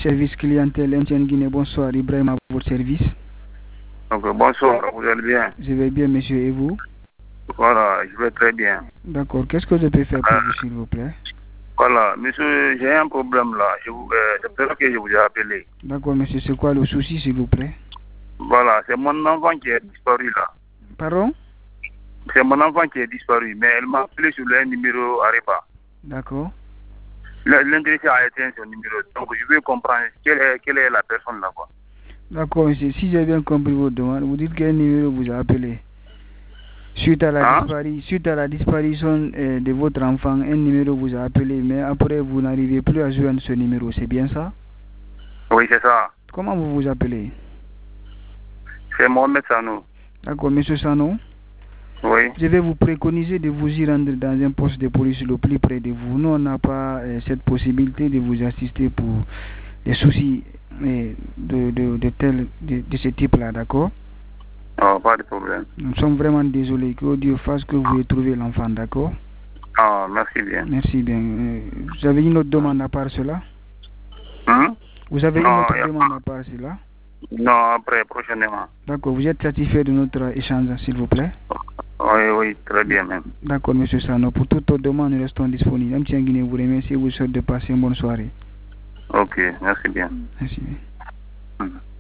service clientèle MTN Guinée. Bonsoir, Ibrahim à votre service. Donc, bonsoir, vous allez bien? Je vais bien, monsieur, et vous? Voilà, je vais très bien. D'accord, qu'est-ce que je peux faire pour vous, s'il vous plaît? Voilà, monsieur, j'ai un problème là. C'est pour ça que je vous ai appelé. D'accord, monsieur, c'est quoi le souci, s'il vous plaît? Voilà, c'est mon enfant qui est disparu là. Pardon? C'est mon enfant qui est disparu, mais elle m'a appelé sur le numéro Arepa. D'accord. L'intéressé a éteint son numéro. Donc, je veux comprendre quelle est la personne là, quoi. D'accord, monsieur, si j'ai bien compris votre demande, vous dites quel numéro vous a appelé? Suite à la disparition de votre enfant, un numéro vous a appelé, mais après vous n'arrivez plus à joindre ce numéro, c'est bien ça? Oui, c'est ça. Comment vous vous appelez? C'est Mohamed Sano. D'accord, monsieur Sano. Oui. Je vais vous préconiser de vous y rendre dans un poste de police le plus près de vous. Nous, on n'a pas cette possibilité de vous assister pour des soucis de ce type-là, d'accord? Oh, pas de problème. Nous sommes vraiment désolés. Que Dieu fasse que vous ayez trouvé l'enfant, d'accord? Ah, merci bien. Merci bien. Vous avez une autre demande à part cela? Vous avez une autre demande à part cela? Non, après, prochainement. D'accord. Vous êtes satisfait de notre échange, s'il vous plaît? Oui, très bien même. D'accord, monsieur Sano. Pour toute autre demande, nous restons disponibles. M. Guinée vous remercie et vous souhaite de passer une bonne soirée. Ok, merci bien. Merci bien.